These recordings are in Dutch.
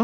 Ja?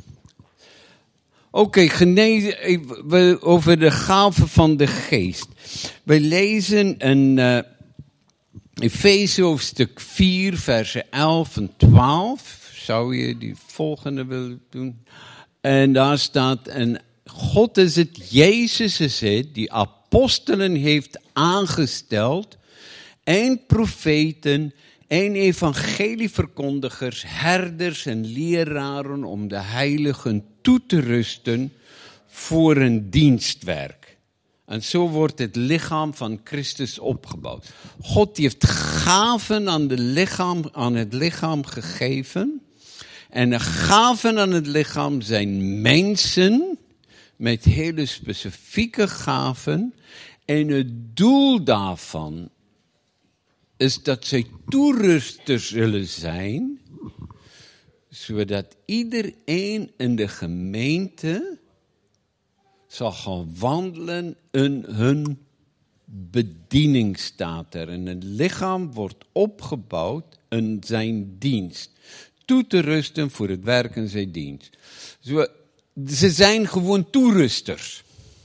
Oké, genezen over de gaven van de geest. We lezen in Efeze hoofdstuk 4, versen 11 en 12. Zou je die volgende willen doen? En daar staat, en God is het, Jezus is het, die apostelen heeft aangesteld, en profeten, en evangelieverkondigers, herders en leraren om de heiligen toe te rusten voor een dienstwerk. En zo wordt het lichaam van Christus opgebouwd. God heeft gaven aan het lichaam gegeven. En de gaven aan het lichaam zijn mensen met hele specifieke gaven. En het doel daarvan is dat zij toerusters zullen zijn, zodat iedereen in de gemeente zal gaan wandelen in hun bediening, staat er. En het lichaam wordt opgebouwd in zijn dienst. Toe te rusten voor het werk in zijn dienst. Ze zijn gewoon toerusters.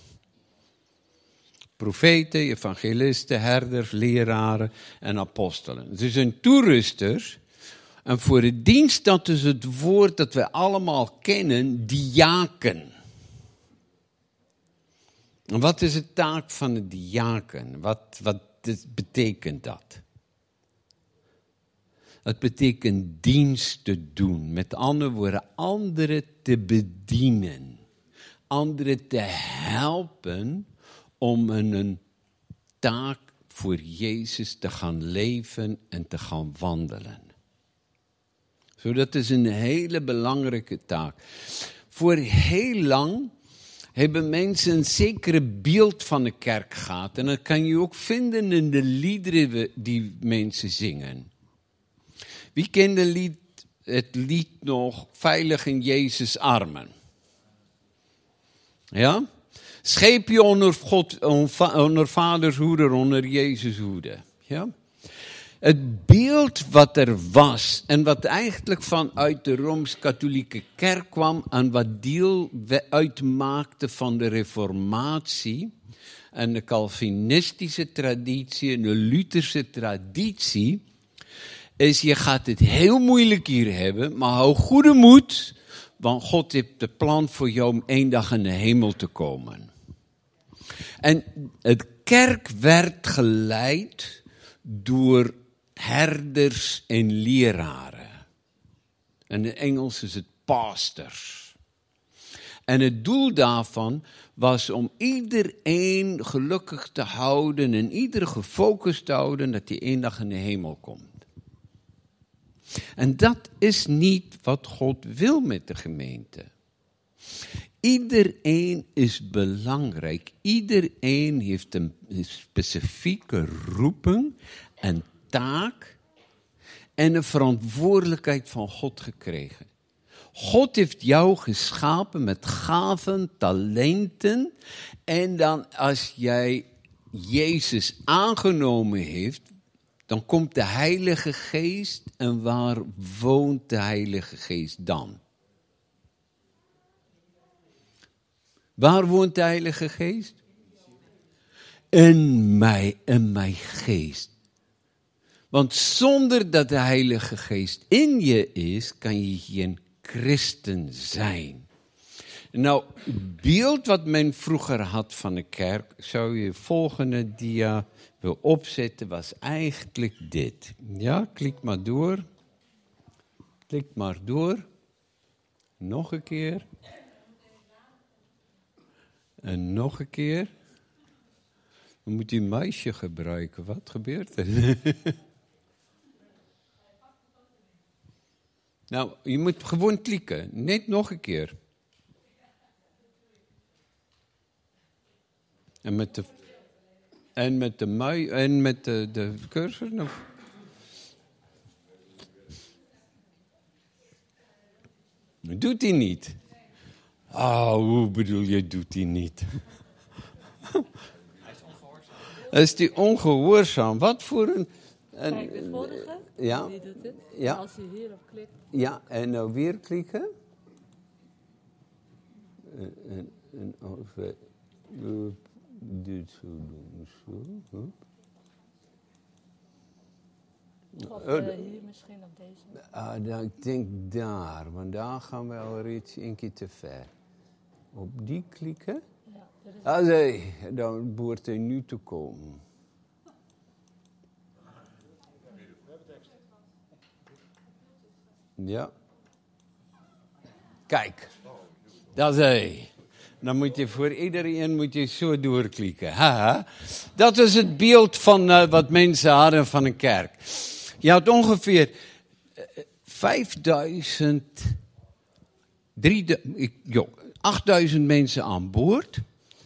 Profeten, evangelisten, herders, leraren en apostelen. Ze zijn toerusters. En voor de dienst, dat is het woord dat we allemaal kennen, diaken. En wat is de taak van een diaken? Wat betekent dat? Dat betekent dienst te doen. Met andere woorden, anderen te bedienen. Anderen te helpen om een taak voor Jezus te gaan leven en te gaan wandelen. Zo, dat is een hele belangrijke taak. Voor heel lang hebben mensen een zekere beeld van de kerk gehad. En dat kan je ook vinden in de liederen die mensen zingen. Wie kent het lied nog, Veilig in Jezus' armen? Ja? Scheep je onder vaders hoede, onder Jezus hoede. Ja? Het beeld wat er was en wat eigenlijk vanuit de Rooms-Katholieke kerk kwam en wat deel uitmaakte van de Reformatie en de Calvinistische traditie en de Lutherse traditie, is je gaat het heel moeilijk hier hebben, maar hou goede moed, want God heeft de plan voor jou om één dag in de hemel te komen. En het kerk werd geleid door herders en leraren. En in het Engels is het pastors. En het doel daarvan was om iedereen gelukkig te houden en ieder gefocust te houden dat hij één dag in de hemel komt. En dat is niet wat God wil met de gemeente. Iedereen is belangrijk. Iedereen heeft een specifieke roeping, een taak en een verantwoordelijkheid van God gekregen. God heeft jou geschapen met gaven, talenten. En dan als jij Jezus aangenomen heeft, dan komt de Heilige Geest. En waar woont de Heilige Geest dan? Waar woont de Heilige Geest? In mijn geest. Want zonder dat de Heilige Geest in je is, kan je geen christen zijn. Nou, het beeld wat men vroeger had van de kerk, zou je volgende dia wil opzetten, was eigenlijk dit. Ja, klik maar door. Klik maar door. Nog een keer. En nog een keer. Dan moet je een muisje gebruiken. Wat gebeurt er? Nou, je moet gewoon klikken. Net nog een keer. En met de cursor nog. Doet hij niet? Hoe bedoel je, doet hij niet? Hij is ongehoorzaam. Is die ongehoorzaam? Wat voor een... Kijk, de vorige, ja. die doet het. Ja. Als je hierop klikt. Ja, en nou weer klikken. En als we dit zo doen, zo. Of hier misschien op deze. Dan, ik denk daar, want daar gaan we al iets een keer te ver. Op die klikken. Ja, Nee, dan behoort hij nu te komen. Ja. Kijk, dat is hij. Dan moet je voor iedereen zo doorklikken. Haha. Dat is het beeld van wat mensen hadden van een kerk. Je had ongeveer 8000 mensen aan boord.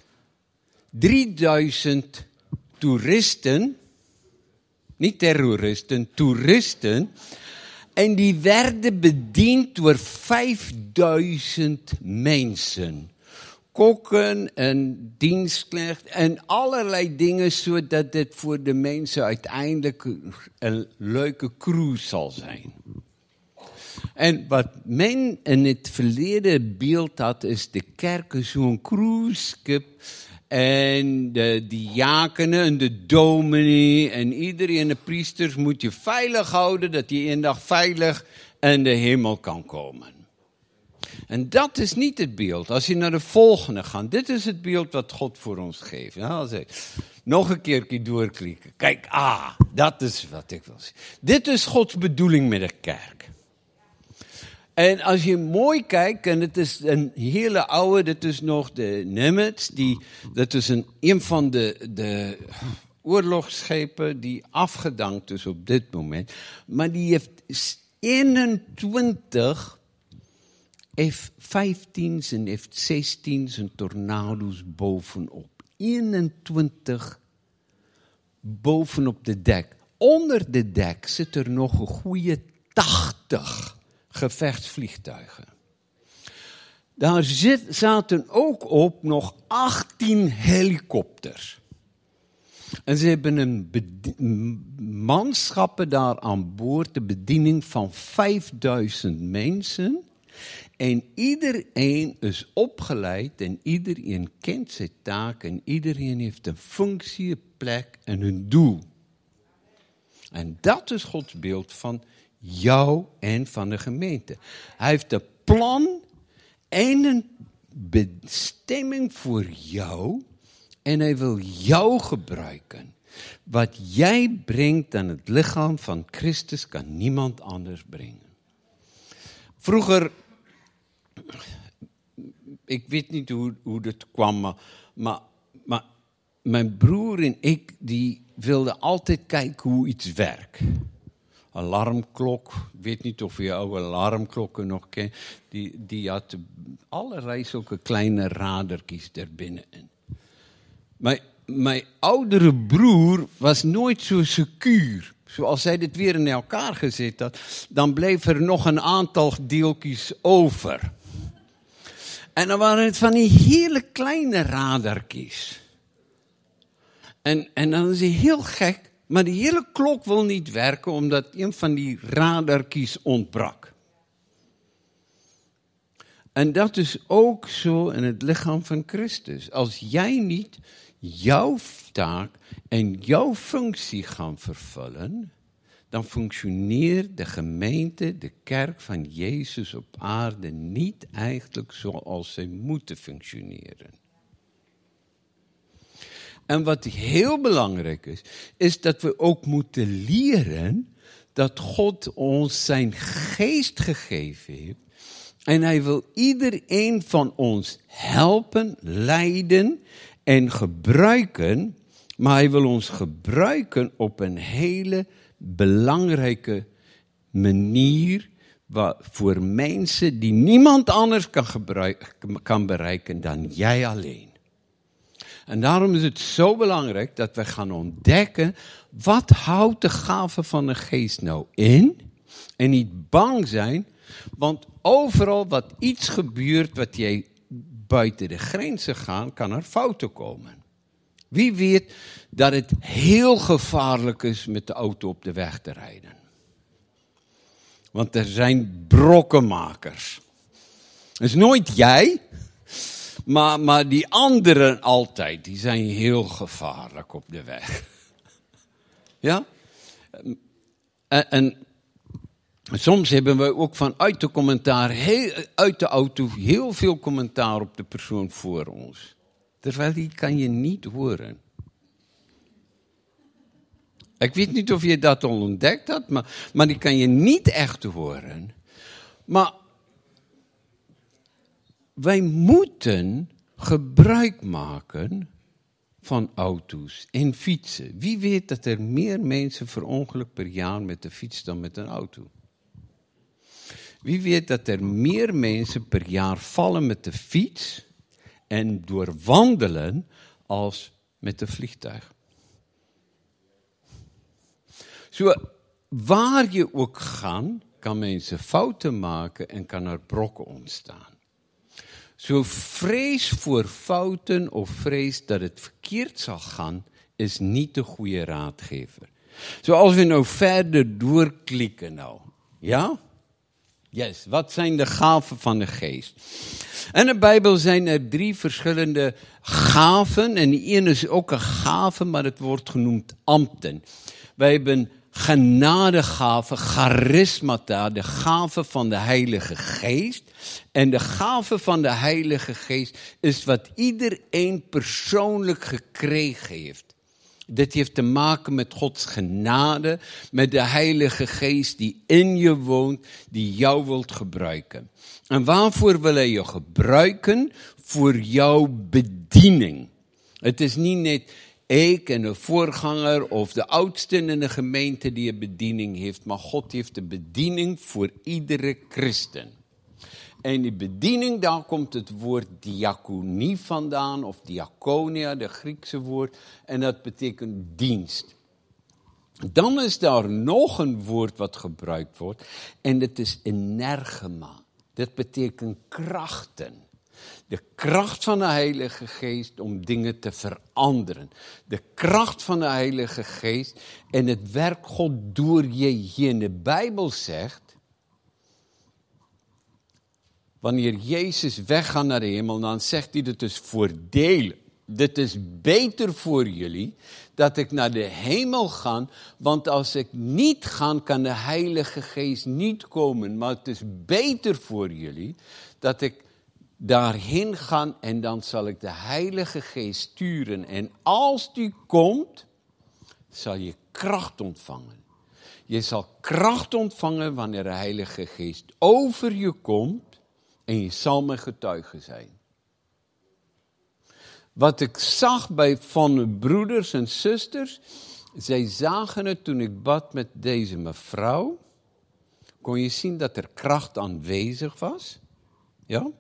3000 toeristen. Niet terroristen, toeristen. En die werden bediend door 5000 mensen. Kokken en dienstknecht en allerlei dingen, zodat het voor de mensen uiteindelijk een leuke cruise zal zijn. En wat men in het verleden beeld had, is de kerk zo'n cruiseschip. En de diakenen en de dominee en iedereen, de priesters, moet je veilig houden, dat je een dag veilig in de hemel kan komen. En dat is niet het beeld. Als je naar de volgende gaat, dit is het beeld wat God voor ons geeft. Nou, nog een keer doorklikken. Kijk, dat is wat ik wil zien. Dit is Gods bedoeling met de kerk. En als je mooi kijkt, en het is een hele oude, dit is nog de Nimitz, dat is een van de oorlogsschepen die afgedankt is op dit moment. Maar die heeft 21 F-15's en F-16's en tornado's bovenop. 21 bovenop de dek. Onder de dek zit er nog een goede 80 gevechtsvliegtuigen. Daar zaten ook op nog 18 helikopters. En ze hebben een manschappen daar aan boord, de bediening van 5000 mensen. En iedereen is opgeleid en iedereen kent zijn taak en iedereen heeft een functie, een plek en een doel. En dat is Gods beeld van jou en van de gemeente. Hij heeft een plan en een bestemming voor jou en hij wil jou gebruiken. Wat jij brengt aan het lichaam van Christus kan niemand anders brengen. Vroeger, ik weet niet hoe dat kwam, maar mijn broer en ik die wilden altijd kijken hoe iets werkt. Alarmklok, ik weet niet of je oude alarmklokken nog kent, die had allerlei zulke kleine radertjes erbinnenin. Mijn oudere broer was nooit zo secuur. Zoals hij dit weer in elkaar gezet had, dan bleef er nog een aantal deeltjes over. En dan waren het van die hele kleine radartjes. En dan is hij heel gek, maar die hele klok wil niet werken omdat een van die radartjes ontbrak. En dat is ook zo in het lichaam van Christus. Als jij niet jouw taak en jouw functie gaan vervullen, dan functioneert de gemeente, de kerk van Jezus op aarde niet eigenlijk zoals zij moeten functioneren. En wat heel belangrijk is dat we ook moeten leren dat God ons zijn geest gegeven heeft. En hij wil iedereen van ons helpen, leiden en gebruiken. Maar hij wil ons gebruiken op een hele belangrijke manier voor mensen die niemand anders kan bereiken dan jij alleen. En daarom is het zo belangrijk dat we gaan ontdekken, wat houdt de gave van de geest nou in? En niet bang zijn, want overal wat iets gebeurt wat jij buiten de grenzen gaat, kan er fouten komen. Wie weet dat het heel gevaarlijk is met de auto op de weg te rijden. Want er zijn brokkenmakers. Het is nooit jij, Maar die anderen altijd, die zijn heel gevaarlijk op de weg. Ja? En soms hebben we ook vanuit de commentaar, uit de auto, heel veel commentaar op de persoon voor ons. Terwijl die kan je niet horen. Ik weet niet of je dat al ontdekt had, maar die kan je niet echt horen. Maar wij moeten gebruik maken van auto's en fietsen. Wie weet dat er meer mensen verongelukken per jaar met de fiets dan met een auto? Wie weet dat er meer mensen per jaar vallen met de fiets en door wandelen als met een vliegtuig? Zo, waar je ook gaat, kan mensen fouten maken en kan er brokken ontstaan. Zo vrees voor fouten of vrees dat het verkeerd zal gaan, is niet de goede raadgever. Zo als we nou verder doorklikken nou, ja? Yes, wat zijn de gaven van de geest? In de Bijbel zijn er 3 verschillende gaven en die ene is ook een gave, maar het wordt genoemd ambten. Wij hebben genadegaven, charismata, de gave van de Heilige Geest. En de gave van de Heilige Geest is wat iedereen persoonlijk gekregen heeft. Dit heeft te maken met Gods genade, met de Heilige Geest die in je woont, die jou wilt gebruiken. En waarvoor wil hij je gebruiken? Voor jouw bediening. Het is niet net ik en een voorganger of de oudste in de gemeente die een bediening heeft, maar God heeft de bediening voor iedere christen. En die bediening, daar komt het woord diakonie vandaan, of diakonia, de Griekse woord, en dat betekent dienst. Dan is daar nog een woord wat gebruikt wordt, en dat is energema. Dat betekent krachten. De kracht van de Heilige Geest om dingen te veranderen. De kracht van de Heilige Geest en het werk God door je hier in de Bijbel zegt. Wanneer Jezus weggaat naar de hemel, dan zegt hij dat is voordelig. Dit is beter voor jullie dat ik naar de hemel ga, want als ik niet ga, kan de Heilige Geest niet komen. Maar het is beter voor jullie dat ik daarheen ga en dan zal ik de Heilige Geest sturen. En als die komt, zal je kracht ontvangen. Je zal kracht ontvangen wanneer de Heilige Geest over je komt en je zal mijn getuige zijn. Wat ik zag van mijn broeders en zusters, zij zagen het toen ik bad met deze mevrouw. Kon je zien dat er kracht aanwezig was? Ja?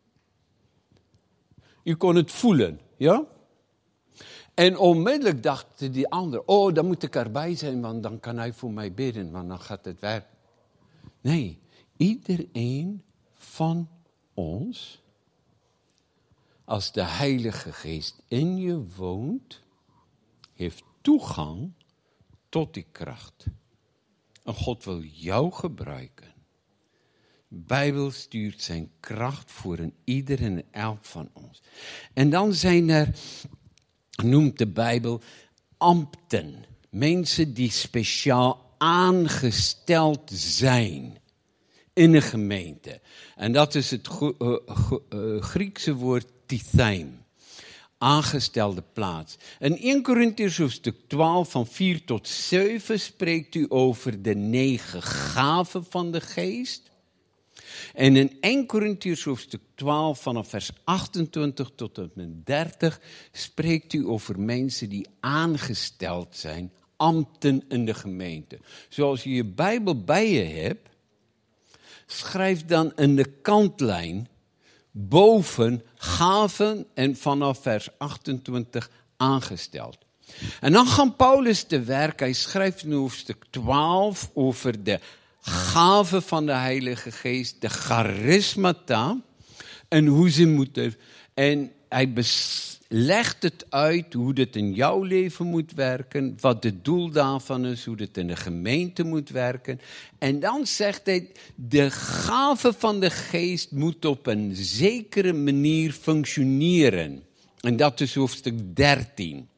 Je kon het voelen, ja? En onmiddellijk dacht die ander, oh, dan moet ik erbij zijn, want dan kan hij voor mij bidden, want dan gaat het werken. Nee, iedereen van ons, als de Heilige Geest in je woont, heeft toegang tot die kracht. En God wil jou gebruiken. De Bijbel stuurt zijn kracht voor een ieder en elk van ons. En dan zijn er, noemt de Bijbel, ambten. Mensen die speciaal aangesteld zijn in een gemeente. En dat is het Griekse woord tithym. Aangestelde plaats. In 1 Korintiërs hoofdstuk 12 van 4 tot 7 spreekt u over de 9 gaven van de geest. En in 1 Korintiërs hoofdstuk 12 vanaf vers 28 tot en met 30 spreekt u over mensen die aangesteld zijn, ambten in de gemeente. Zoals je je Bijbel bij je hebt, schrijf dan in de kantlijn boven gaven en vanaf vers 28 aangesteld. En dan gaat Paulus te werk. Hij schrijft in hoofdstuk 12 over de gaven van de Heilige Geest, de charismata en hoe ze moeten. En legt het uit hoe dit in jouw leven moet werken, wat het doel daarvan is, hoe dit in de gemeente moet werken. En dan zegt hij, de gave van de geest moet op een zekere manier functioneren. En dat is hoofdstuk 13.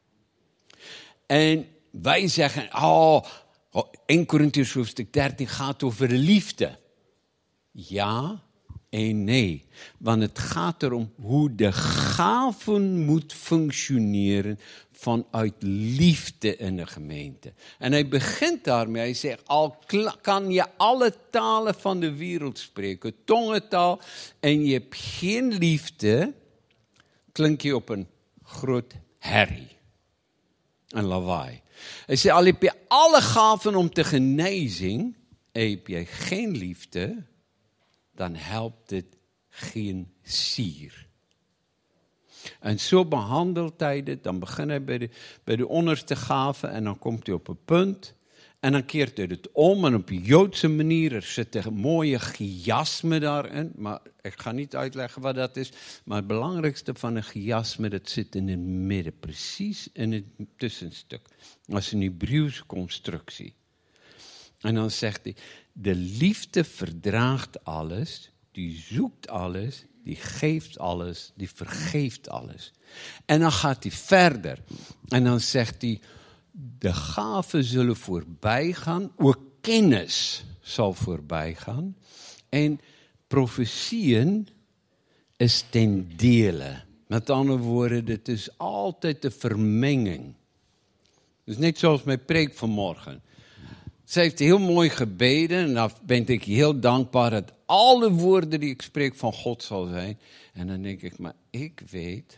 En wij zeggen, 1 Korintiërs hoofdstuk 13 gaat over liefde. Ja en nee, want het gaat erom hoe de gaven moet functioneren vanuit liefde in de gemeente. En hij begint daarmee, hij zegt, al kan je alle talen van de wereld spreken, tongentaal, en je hebt geen liefde, klink je op een groot herrie. Een lawaai. Hij zegt, al heb je alle gaven om te genezing, en heb je geen liefde, dan helpt het geen zier. En zo behandelt hij dit. Dan begint hij bij de onderste gave en dan komt hij op een punt. En dan keert hij het om en op een Joodse manier. Er zit een mooie chiasme daarin. Maar ik ga niet uitleggen wat dat is. Maar het belangrijkste van een chiasme, dat zit in het midden. Precies in het tussenstuk. Dat is een Hebreeuwse constructie. En dan zegt hij, de liefde verdraagt alles, die zoekt alles, die geeft alles, die vergeeft alles. En dan gaat hij verder. En dan zegt hij, de gaven zullen voorbij gaan, ook kennis zal voorbij gaan. En profetieën is ten dele. Met andere woorden, het is altijd de vermenging. Dus net zoals mijn preek vanmorgen. Ze heeft heel mooi gebeden en daar ben ik heel dankbaar dat alle woorden die ik spreek van God zal zijn. En dan denk ik, maar ik weet,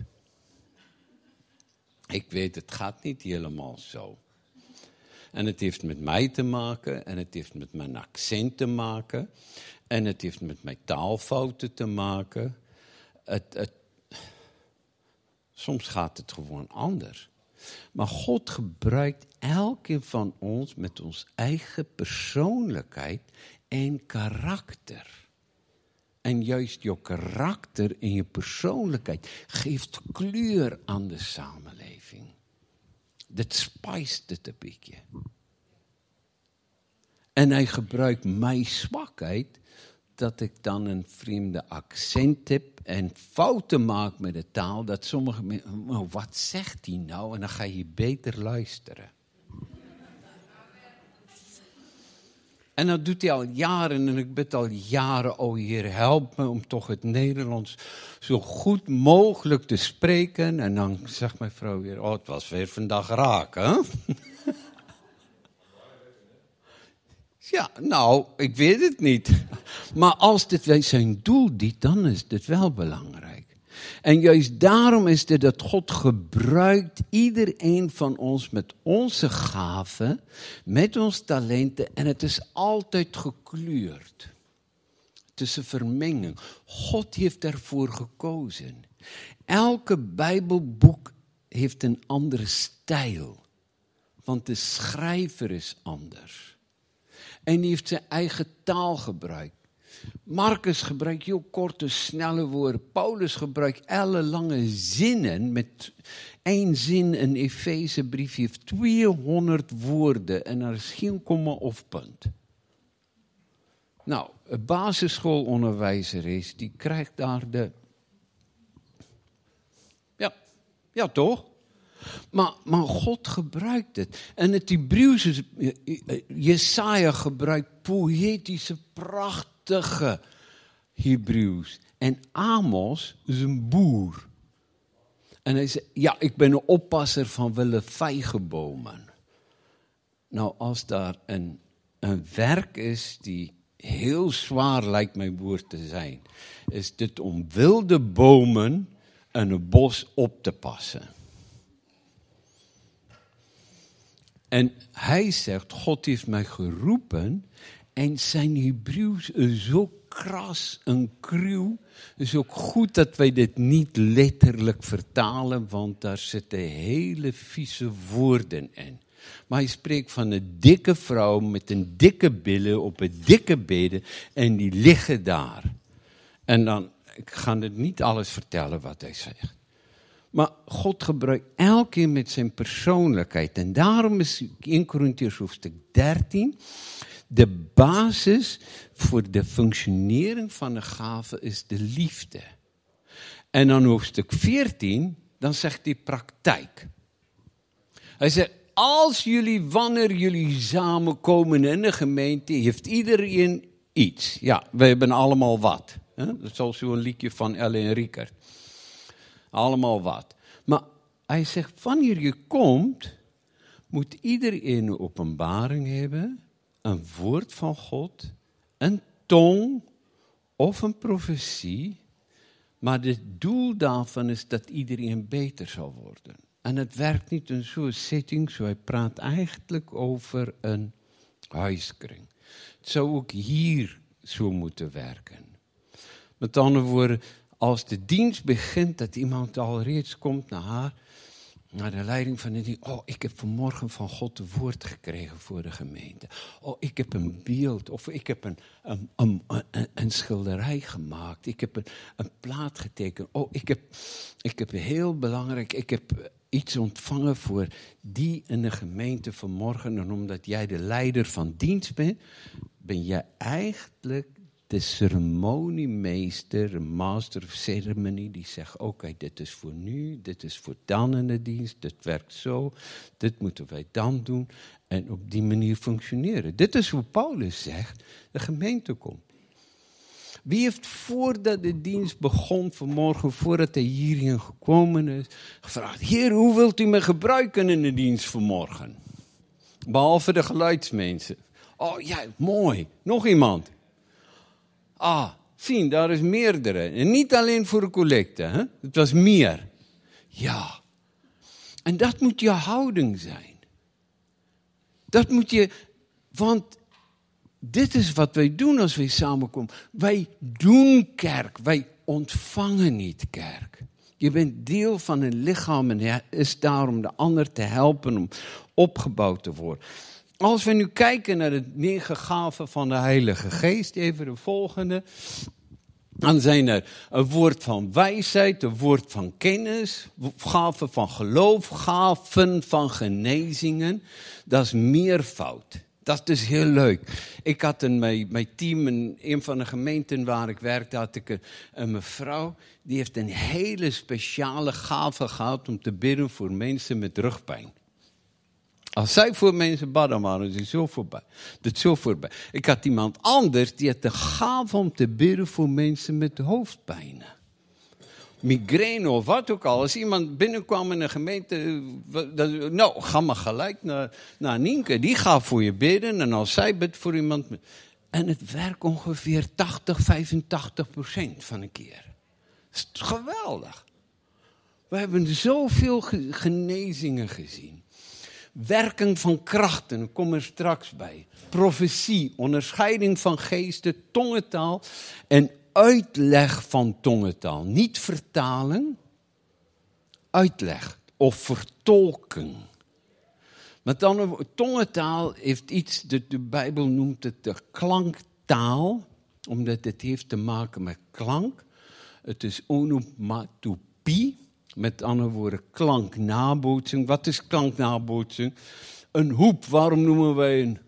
het gaat niet helemaal zo. En het heeft met mij te maken en het heeft met mijn accent te maken en het heeft met mijn taalfouten te maken. Soms gaat het gewoon anders. Maar God gebruikt elke van ons met ons eigen persoonlijkheid en karakter. En juist je karakter en je persoonlijkheid geeft kleur aan de samenleving. Dat spijst het een beetje. En hij gebruikt mijn zwakheid, dat ik dan een vreemde accent heb en fouten maak met de taal, dat sommige mensen, wat zegt hij nou? En dan ga je beter luisteren. En dat doet hij al jaren en ik bid al jaren, oh Heer, help me om toch het Nederlands zo goed mogelijk te spreken. En dan zegt mijn vrouw weer, het was weer vandaag raak, hè? Ja, nou, ik weet het niet. Maar als dit zijn doel dient, dan is dit wel belangrijk. En juist daarom is het dat God gebruikt iedereen van ons met onze gaven, met ons talenten. En het is altijd gekleurd. Het is een vermenging. God heeft daarvoor gekozen. Elke Bijbelboek heeft een andere stijl. Want de schrijver is anders. En die heeft zijn eigen taal gebruikt. Marcus gebruikt heel korte, snelle woorden. Paulus gebruikt ellenlange zinnen. Met 1 zin in Efezebrief heeft 200 woorden. En er is geen komma of punt. Nou, een basisschoolonderwijzer is, die krijgt daar de... Ja toch? Maar God gebruikt het. En het Hebreeuwse, Jesaja gebruikt poëtische, prachtige Hebreeuws. En Amos is een boer. En hij zegt, ik ben een oppasser van wille vijgenbomen. Nou, als daar een werk is die heel zwaar lijkt mijn woord te zijn, is dit om wilde bomen en een bos op te passen. En hij zegt, God heeft mij geroepen en zijn Hebreeuws is zo kras en cruw. Het is ook goed dat wij dit niet letterlijk vertalen, want daar zitten hele vieze woorden in. Maar hij spreekt van een dikke vrouw met een dikke billen op een dikke bedden en die liggen daar. En dan, ik ga het niet alles vertellen wat hij zegt. Maar God gebruikt elke keer met zijn persoonlijkheid. En daarom is 1 Korintiërs hoofdstuk 13... de basis voor de functionering van de gave is de liefde. En dan hoofdstuk 14, dan zegt hij praktijk. Hij zegt, wanneer jullie samenkomen in de gemeente, heeft iedereen iets. Ja, we hebben allemaal wat. Hè? Dat is zoals zo'n liedje van Ellen Riekert. Allemaal wat. Maar hij zegt, wanneer je komt, moet iedereen een openbaring hebben, een woord van God, een tong of een profetie. Maar het doel daarvan is dat iedereen beter zal worden. En het werkt niet in zo'n setting, zo hij praat eigenlijk over een huiskring. Het zou ook hier zo moeten werken. Met andere woorden, als de dienst begint, dat iemand al reeds komt naar de leiding van de dienst. Oh, ik heb vanmorgen van God het woord gekregen voor de gemeente. Oh, ik heb een beeld, of ik heb een schilderij gemaakt. Ik heb een plaat getekend. Oh, ik heb heel belangrijk, ik heb iets ontvangen voor die in de gemeente vanmorgen. En omdat jij de leider van dienst bent, ben jij eigenlijk de ceremoniemeester, een master of ceremony, die zegt, oké, dit is voor nu, dit is voor dan in de dienst, dit werkt zo, dit moeten wij dan doen. En op die manier functioneren. Dit is hoe Paulus zegt, de gemeente komt. Wie heeft voordat de dienst begon vanmorgen, voordat hij hierheen gekomen is, gevraagd, Heer, hoe wilt u me gebruiken in de dienst vanmorgen? Behalve de geluidsmensen. Oh ja, mooi. Nog iemand? Zien, daar is meerdere. En niet alleen voor de collecte, hè? Het was meer. Ja. En dat moet je houding zijn. Dat moet je, want dit is wat wij doen als wij samenkomen. Wij doen kerk, wij ontvangen niet kerk. Je bent deel van een lichaam en het is daar om de ander te helpen om opgebouwd te worden. Als we nu kijken naar de 9 gaven van de Heilige Geest, even de volgende. Dan zijn er een woord van wijsheid, een woord van kennis, gaven van geloof, gaven van genezingen. Dat is meervoud. Dat is dus heel leuk. Ik had in mijn team, in een van de gemeenten waar ik werkte, had ik een mevrouw. Die heeft een hele speciale gave gehad om te bidden voor mensen met rugpijn. Als zij voor mensen bad, waren ze zo voorbij. Dat zo voorbij. Ik had iemand anders, die had de gave om te bidden voor mensen met hoofdpijnen. Migraine of wat ook al. Als iemand binnenkwam in een gemeente, nou, ga maar gelijk naar Nienke. Die gaat voor je bidden en als zij bidt voor iemand. En het werkt ongeveer 80-85% van een keer. Dat is geweldig. We hebben zoveel genezingen gezien. Werking van krachten, ik kom er straks bij. Profetie, onderscheiding van geesten, tongentaal en uitleg van tongentaal. Niet vertalen, uitleg of vertolken. Met andere woorden, tongentaal heeft iets, de Bijbel noemt het de klanktaal, omdat het heeft te maken met klank. Het is onomatopie. Met andere woorden, klanknabootsing. Wat is klanknabootsing? Een hoep, waarom noemen wij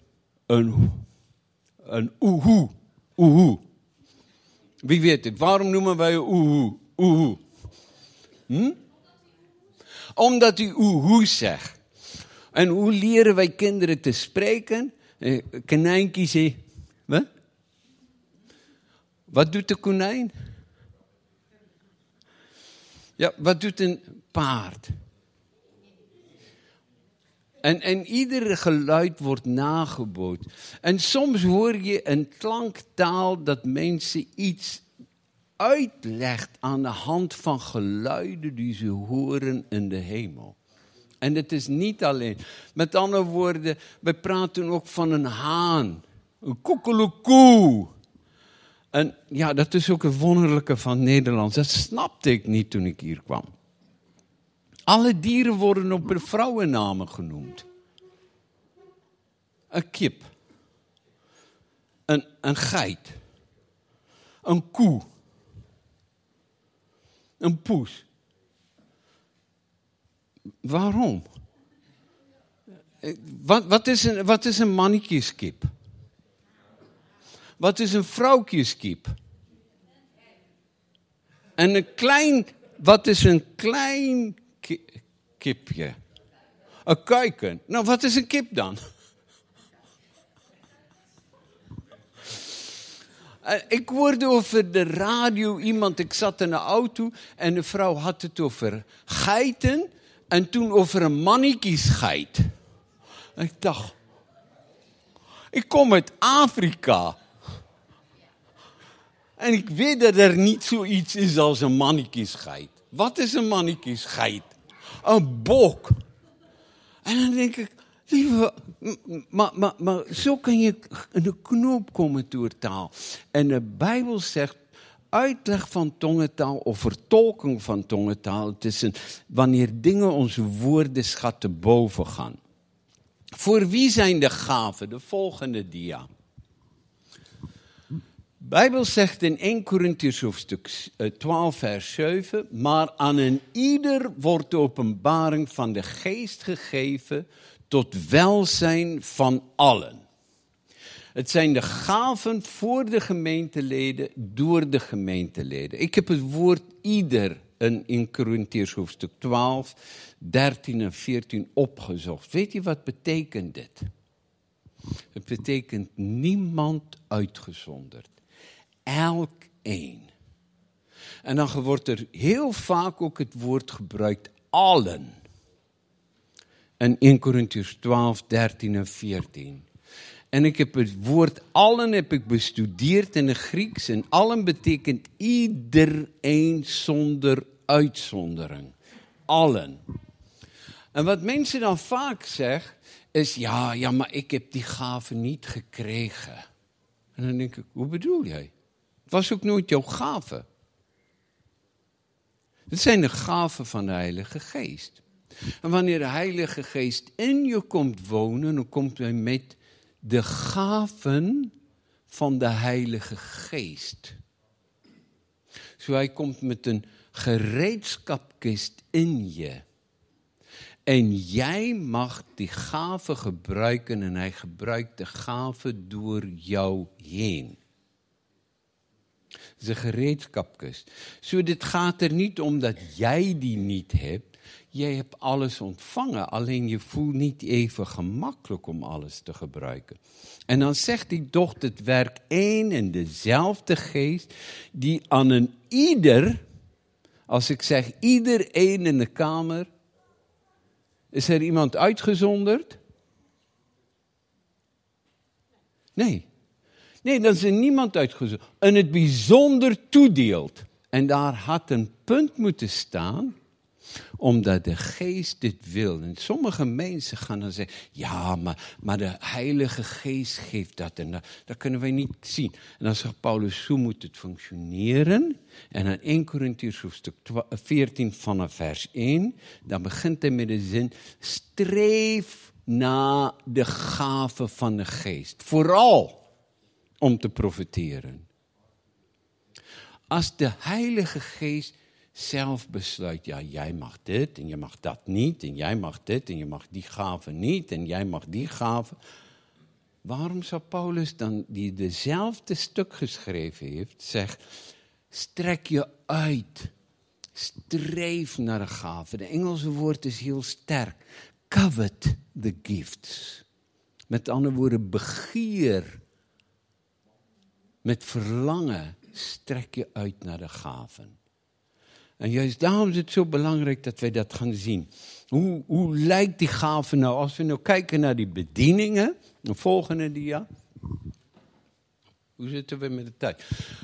een oehoe? Oehoe. Wie weet het? Waarom noemen wij een oehoe? Oehoe. Omdat u oehoe zegt. En hoe leren wij kinderen te spreken? Konijntje zegt, wat? Wat doet de konijn? Ja, wat doet een paard? En ieder geluid wordt nagebootst. En soms hoor je een klanktaal dat mensen iets uitlegt aan de hand van geluiden die ze horen in de hemel. En het is niet alleen. Met andere woorden, we praten ook van een haan. Een koekeloekoe. En ja, dat is ook het wonderlijke van Nederlands. Dat snapte ik niet toen ik hier kwam. Alle dieren worden op hun vrouwennamen genoemd. Een kip. Een geit. Een koe. Een poes. Waarom? Wat is een mannetjeskip? Wat is een vrouwtjeskip? En wat is een klein kipje? Een kuiken. Nou, wat is een kip dan? Ik hoorde over de radio ik zat in een auto en de vrouw had het over geiten en toen over een mannetjesgeit. En ik dacht, ik kom uit Afrika. En ik weet dat er niet zoiets is als een mannetjesgeit. Wat is een mannetjesgeit? Een bok. En dan denk ik, lieve, maar zo kan je in de knoop komen door taal. En de Bijbel zegt, uitleg van tongentaal of vertolking van tongentaal. Het is wanneer dingen onze woordenschatten boven gaan. Voor wie zijn de gaven? De volgende dia. De Bijbel zegt in 1 Korintiërs hoofdstuk 12 vers 7... maar aan een ieder wordt de openbaring van de geest gegeven tot welzijn van allen. Het zijn de gaven voor de gemeenteleden, door de gemeenteleden. Ik heb het woord ieder in Korintiërs hoofdstuk 12, 13 en 14 opgezocht. Weet je wat betekent dit? Het betekent niemand uitgezonderd. Elkeen. En dan wordt er heel vaak ook het woord gebruikt, allen. En 1 Korintiërs 12, 13 en 14. En ik heb het woord allen bestudeerd in het Grieks. En allen betekent iedereen zonder uitzondering. Allen. En wat mensen dan vaak zeggen, is ja, maar ik heb die gave niet gekregen. En dan denk ik, hoe bedoel jij? Het was ook nooit jouw gave. Het zijn de gaven van de Heilige Geest. En wanneer de Heilige Geest in je komt wonen, dan komt hij met de gaven van de Heilige Geest. Zo hij komt met een gereedschapkist in je. En jij mag die gaven gebruiken en hij gebruikt de gaven door jou heen. Het is een gereedschapkist. Zo, dit gaat er niet om dat jij die niet hebt. Jij hebt alles ontvangen, alleen je voelt niet even gemakkelijk om alles te gebruiken. En dan zegt hij toch, het werkt één en dezelfde geest, die aan een ieder, als ik zeg iedereen in de kamer, is er iemand uitgezonderd? Nee, dan is er niemand uitgezonderd. En het bijzonder toedeelt. En daar had een punt moeten staan, omdat de geest dit wil. En sommige mensen gaan dan zeggen, ja, maar de Heilige Geest geeft dat. En dat kunnen wij niet zien. En dan zegt Paulus, zo moet het functioneren. En in 1 Korintiërs hoofdstuk 14 vanaf vers 1, dan begint hij met de zin, streef naar de gave van de geest. Vooral om te profiteren. Als de Heilige Geest zelf besluit, ja, jij mag dit en je mag dat niet, en jij mag dit en je mag die gave niet, en jij mag die gave. Waarom zou Paulus dan, die dezelfde stuk geschreven heeft, zegt, strek je uit, streef naar de gave. De Engelse woord is heel sterk. Covet the gifts. Met andere woorden, begeer, met verlangen, strek je uit naar de gaven. En juist daarom is het zo belangrijk dat wij dat gaan zien. Hoe lijkt die gave nou? Als we nou kijken naar die bedieningen. De volgende dia. Hoe zitten we met de tijd?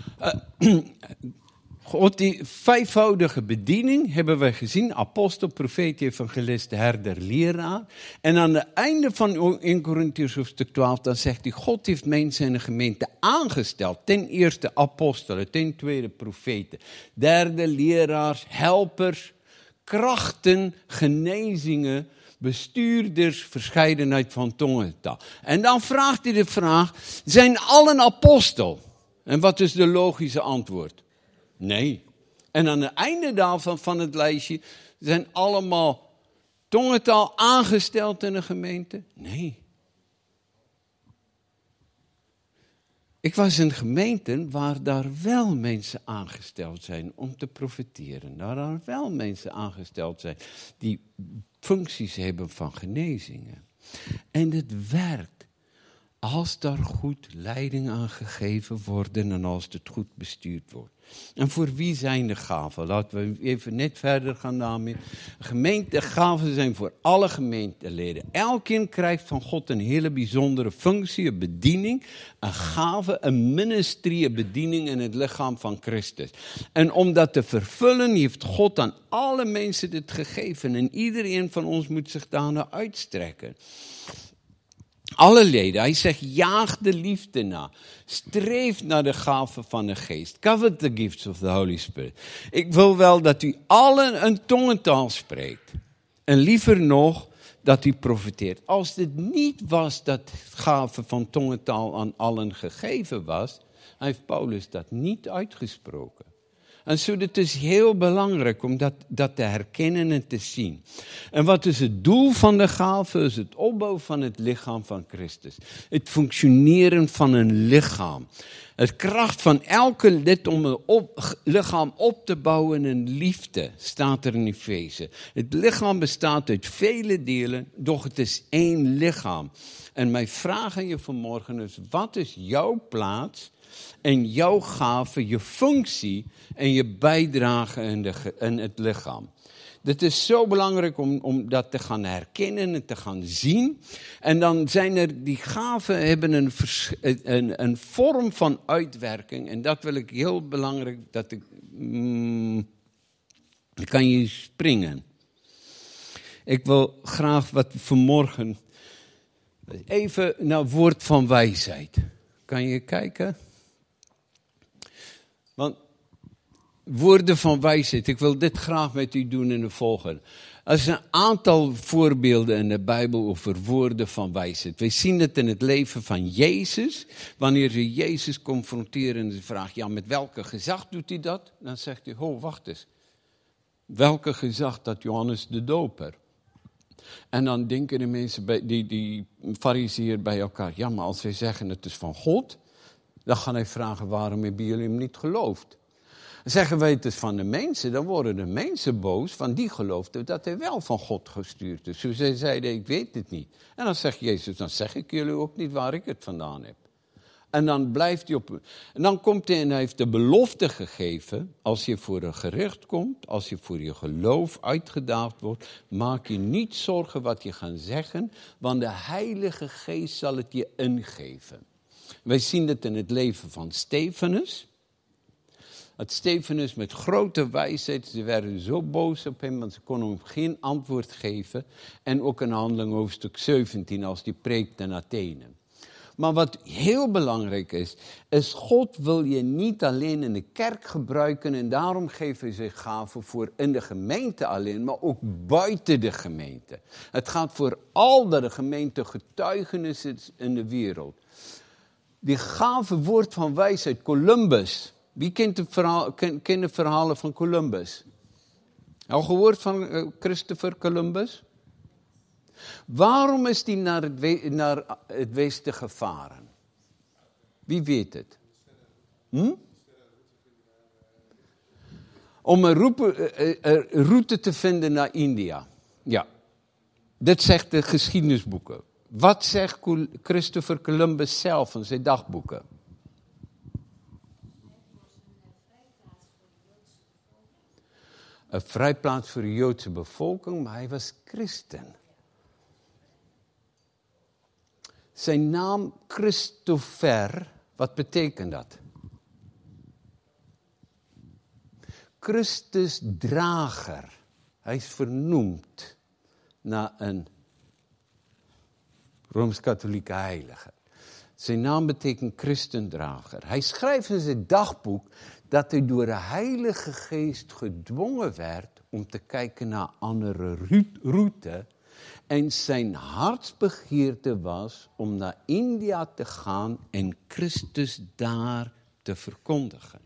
God, die vijfvoudige bediening hebben we gezien. Apostel, profeet, evangelist, herder, leraar. En aan het einde van 1 Korintiërs hoofdstuk 12, dan zegt hij, God heeft mensen in de gemeente aangesteld. Ten eerste apostelen, ten tweede profeten, derde leraars, helpers, krachten, genezingen, bestuurders, verscheidenheid van tongentaal. En dan vraagt hij de vraag, zijn allen apostel? En wat is de logische antwoord? Nee. En aan het einde daarvan van het lijstje zijn allemaal tongentaal aangesteld in een gemeente? Nee. Ik was in gemeenten waar daar wel mensen aangesteld zijn om te profiteren. Waar daar wel mensen aangesteld zijn die functies hebben van genezingen. En het werkt als daar goed leiding aan gegeven wordt en als het goed bestuurd wordt. En voor wie zijn de gaven? Laten we even net verder gaan daarmee. Gemeentegaven zijn voor alle gemeenteleden. Elkeen krijgt van God een hele bijzondere functie, een bediening, een gave, een ministerie, een bediening in het lichaam van Christus. En om dat te vervullen heeft God aan alle mensen dit gegeven. En iedereen van ons moet zich daarna uitstrekken. Alle leden, hij zegt, jaag de liefde na. Streef naar de gaven van de geest. Covet the gifts of the Holy Spirit. Ik wil wel dat u allen een tongentaal spreekt. En liever nog, dat u profiteert. Als dit niet was dat het gave van tongentaal aan allen gegeven was, heeft Paulus dat niet uitgesproken. En zo, het is heel belangrijk om dat te herkennen en te zien. En wat is het doel van de gave? Is het opbouw van het lichaam van Christus. Het functioneren van een lichaam. Het kracht van elke lid om een lichaam op te bouwen in liefde, staat er in Efeze. Het lichaam bestaat uit vele delen, doch het is één lichaam. En mijn vraag aan je vanmorgen is, wat is jouw plaats en jouw gave, je functie en je bijdrage in het lichaam? Dit is zo belangrijk om dat te gaan herkennen en te gaan zien. En dan zijn er, die gaven hebben een vorm van uitwerking. En dat wil ik heel belangrijk, dan kan je springen. Ik wil graag wat vanmorgen, even naar woord van wijsheid. Kan je kijken? Want woorden van wijsheid, ik wil dit graag met u doen in de volgende. Er zijn een aantal voorbeelden in de Bijbel over woorden van wijsheid. We zien het in het leven van Jezus. Wanneer ze Jezus confronteren en ze vragen, ja, met welke gezag doet hij dat? Dan zegt hij, oh, wacht eens. Welke gezag dat Johannes de Doper? En dan denken de mensen, die farizeeën bij elkaar, ja, maar als wij zeggen het is van God, dan gaan hij vragen, waarom hebben jullie hem niet geloofd? Zeggen wij het is van de mensen, dan worden de mensen boos, van die geloofden dat hij wel van God gestuurd is. Dus zij zeiden, ik weet het niet. En dan zegt Jezus, dan zeg ik jullie ook niet waar ik het vandaan heb. En dan blijft hij op. En dan komt hij en hij heeft de belofte gegeven, als je voor een gericht komt, als je voor je geloof uitgedaagd wordt, maak je niet zorgen wat je gaat zeggen, want de Heilige Geest zal het je ingeven. Wij zien het in het leven van Stefanus. Dat Stefanus met grote wijsheid, ze werden zo boos op hem, want ze konden hem geen antwoord geven. En ook in Handelingen hoofdstuk 17, als die preekt in Athene. Maar wat heel belangrijk is God wil je niet alleen in de kerk gebruiken en daarom geeft hij zich gaven voor in de gemeente alleen, maar ook buiten de gemeente. Het gaat voor al de gemeente getuigenis is in de wereld. Die gave woord van wijsheid, Columbus. Wie kent de verhalen van Columbus? Al gehoord van Christopher Columbus? Waarom is hij naar het westen gevaren? Wie weet het? Om een route te vinden naar India. Ja, dit zegt de geschiedenisboeken. Wat zegt Christopher Columbus zelf in zijn dagboeken? Een vrijplaats voor de Joodse bevolking, maar hij was christen. Zijn naam Christopher, wat betekent dat? Christusdrager. Hij is vernoemd naar een Rooms-katholieke heilige. Zijn naam betekent christendrager. Hij schrijft in zijn dagboek dat hij door de Heilige Geest gedwongen werd om te kijken naar een andere route. En zijn hartsbegeerte was om naar India te gaan en Christus daar te verkondigen.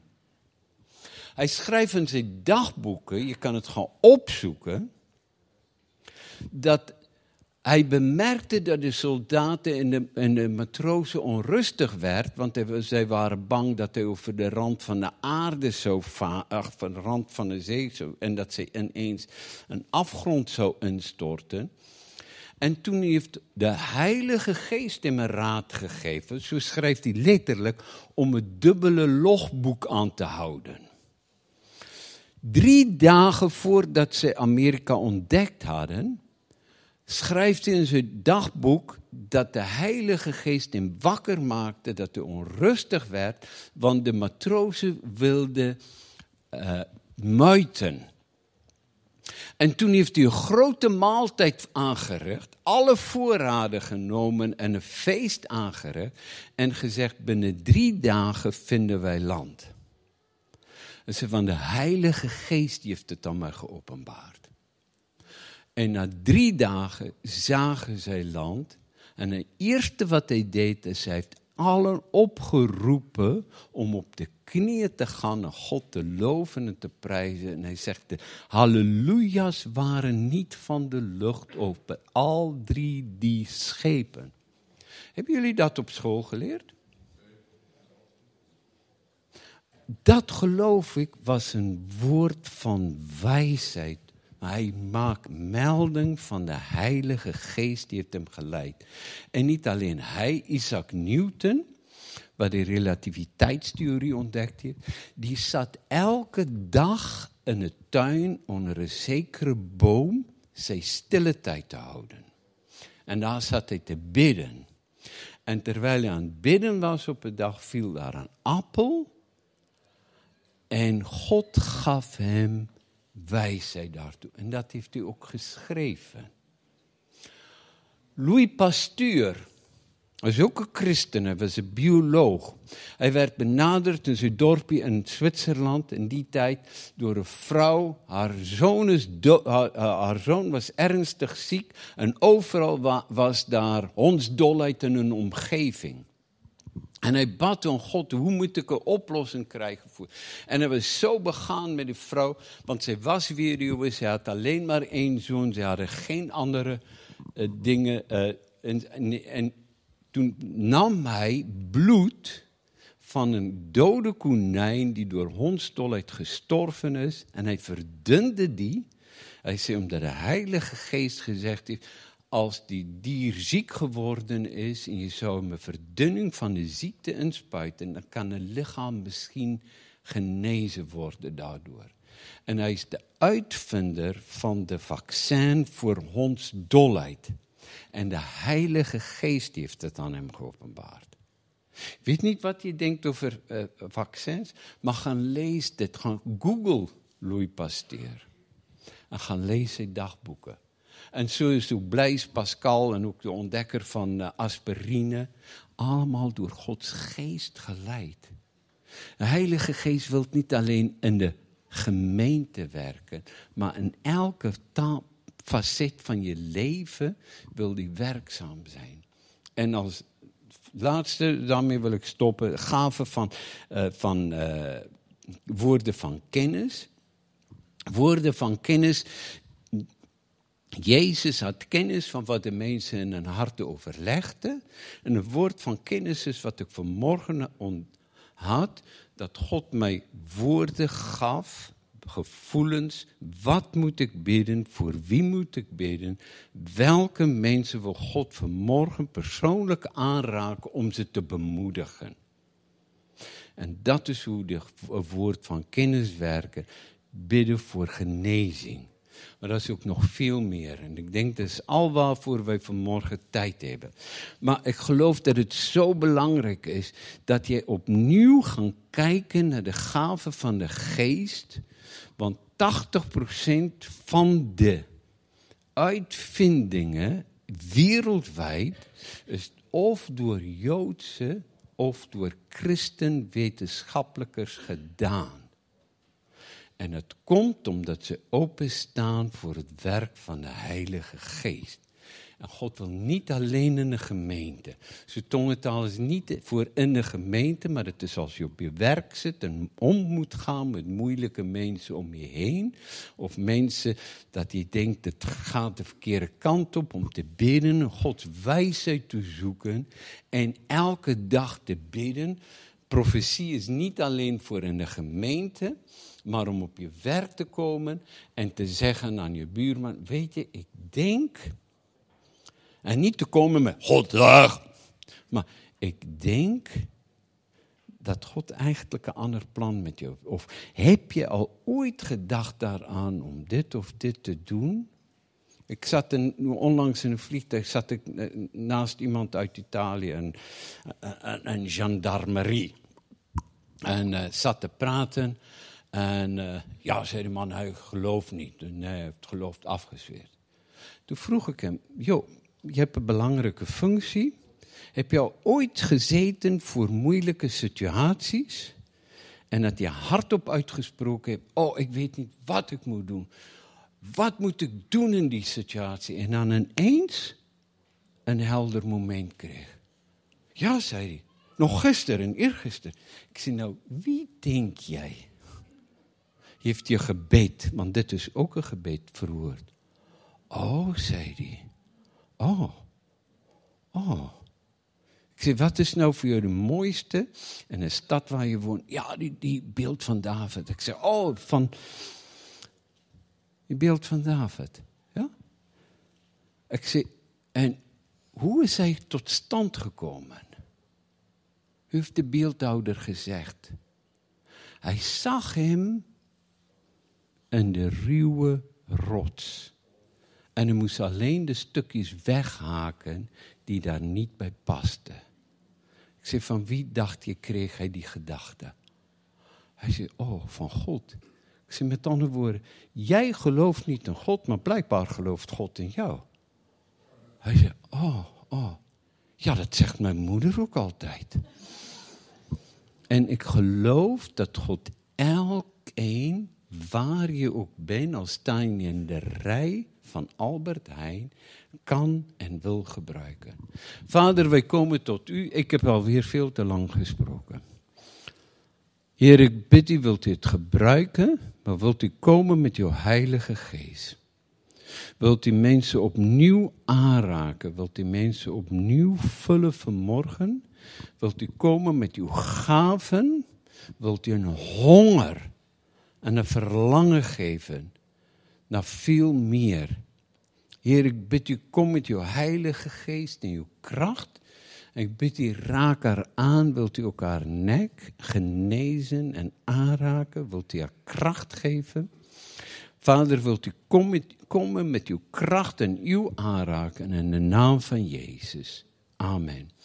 Hij schrijft in zijn dagboeken, je kan het gewoon opzoeken, dat hij bemerkte dat de soldaten en de matrozen onrustig werd, want zij waren bang dat hij over de rand van de aarde van de rand van de zee en dat ze ineens een afgrond zou instorten. En toen heeft de Heilige Geest hem een raad gegeven, zo schrijft hij letterlijk, om het dubbele logboek aan te houden. 3 dagen voordat ze Amerika ontdekt hadden, schrijft hij in zijn dagboek dat de Heilige Geest hem wakker maakte, dat hij onrustig werd, want de matrozen wilden muiten. En toen heeft hij een grote maaltijd aangericht, alle voorraden genomen en een feest aangericht en gezegd, binnen 3 dagen vinden wij land. En ze van de Heilige Geest die heeft het aan mij geopenbaard. En na 3 dagen zagen zij land. En het eerste wat hij deed, is hij heeft allen opgeroepen om op de knieën te gaan en God te loven en te prijzen. En hij zegt, de halleluja's waren niet van de lucht over al 3 die schepen. Hebben jullie dat op school geleerd? Dat geloof ik was een woord van wijsheid. Maar hij maakt melding van de Heilige Geest die heeft hem geleid. En niet alleen hij, Isaac Newton, waar de relativiteitstheorie ontdekt heeft, die zat elke dag in de tuin onder een zekere boom zijn stille tijd te houden. En daar zat hij te bidden. En terwijl hij aan het bidden was op een dag, viel daar een appel. En God gaf hem wijsheid daartoe. En dat heeft hij ook geschreven. Louis Pasteur was ook een christen, hij was een bioloog. Hij werd benaderd in zijn dorpje in Zwitserland in die tijd door een vrouw. Haar zoon was ernstig ziek en overal was daar hondsdolheid in een omgeving. En hij bad aan God, hoe moet ik een oplossing krijgen voor? En hij was zo begaan met die vrouw, want zij was weduwe, zij had alleen maar 1 zoon, ze hadden geen andere dingen. En toen nam hij bloed van een dode konijn die door hondsdolheid gestorven is. En hij verdunde die. Hij zei, omdat de Heilige Geest gezegd heeft, als die dier ziek geworden is en je zou hem een verdunning van de ziekte inspuiten, dan kan het lichaam misschien genezen worden daardoor. En hij is de uitvinder van de vaccin voor hondsdolheid. En de Heilige Geest heeft het aan hem geopenbaard. Ik weet niet wat je denkt over vaccins, maar gaan lezen dit. Gaan Google Louis Pasteur. En gaan lezen dagboeken. En zo is ook Blaise Pascal en ook de ontdekker van aspirine. Allemaal door Gods geest geleid. De Heilige Geest wil niet alleen in de gemeente werken, maar in elke facet van je leven wil die werkzaam zijn. En als laatste, daarmee wil ik stoppen, gaven van woorden van kennis. Woorden van kennis. Jezus had kennis van wat de mensen in hun harten overlegden. En een woord van kennis is wat ik vanmorgen had, dat God mij woorden gaf, gevoelens, wat moet ik bidden, voor wie moet ik bidden, welke mensen wil God vanmorgen persoonlijk aanraken om ze te bemoedigen. En dat is hoe het woord van kennis werken, bidden voor genezing. Maar dat is ook nog veel meer. En ik denk dat is al waarvoor wij vanmorgen tijd hebben. Maar ik geloof dat het zo belangrijk is dat je opnieuw gaat kijken naar de gaven van de geest. Want 80% van de uitvindingen wereldwijd is of door Joodse of door christenwetenschappelijkers gedaan. En het komt omdat ze openstaan voor het werk van de Heilige Geest. En God wil niet alleen in de gemeente. Zijn tongentaal is niet voor in de gemeente, maar het is als je op je werk zit en om moet gaan met moeilijke mensen om je heen. Of mensen dat je denkt, het gaat de verkeerde kant op om te bidden, Gods wijsheid te zoeken en elke dag te bidden. Profetie is niet alleen voor in de gemeente, maar om op je werk te komen en te zeggen aan je buurman, weet je, ik denk, en niet te komen met, God dag, maar ik denk dat God eigenlijk een ander plan met je heeft. Of heb je al ooit gedacht daaraan om dit of dit te doen? Ik zat onlangs in een vliegtuig, zat ik naast iemand uit Italië, een gendarmerie. En zat te praten. En zei de man, hij gelooft niet. Nee, hij heeft het geloof afgezweerd. Toen vroeg ik hem, joh, je hebt een belangrijke functie. Heb je al ooit gezeten voor moeilijke situaties? En dat je hardop uitgesproken hebt, oh, ik weet niet wat ik moet doen. Wat moet ik doen in die situatie? En dan ineens een helder moment kreeg. Ja, zei hij. Nog gisteren en eergisteren. Ik zei, nou, wie denk jij heeft je gebed, want dit is ook een gebed, verhoord. Oh, zei hij. Oh. Ik zei, wat is nou voor jou de mooiste in de stad waar je woont? Ja, die beeld van David. Ik zei, van die beeld van David. Ja? Ik zei, en hoe is hij tot stand gekomen? Heeft de beeldhouwer gezegd. Hij zag hem in de ruwe rots. En hij moest alleen de stukjes weghaken die daar niet bij pasten. Ik zei, van wie dacht je, kreeg hij die gedachte? Hij zei, van God. Ik zei, met andere woorden, jij gelooft niet in God, maar blijkbaar gelooft God in jou. Hij zei, ja, dat zegt mijn moeder ook altijd. En ik geloof dat God elkeen, waar je ook bent, al sta je in de rij van Albert Heijn, kan en wil gebruiken. Vader, wij komen tot u. Ik heb alweer veel te lang gesproken. Heer, ik bid u, wilt u het gebruiken, maar wilt u komen met uw Heilige Geest? Wilt u mensen opnieuw aanraken? Wilt u mensen opnieuw vullen vanmorgen? Wilt u komen met uw gaven? Wilt u een honger en een verlangen geven naar veel meer? Heer, ik bid u, kom met uw Heilige Geest en uw kracht. En ik bid u, raak haar aan. Wilt u elkaar nek genezen en aanraken? Wilt u haar kracht geven? Vader, wilt u komen met uw kracht en uw aanraken in de naam van Jezus. Amen.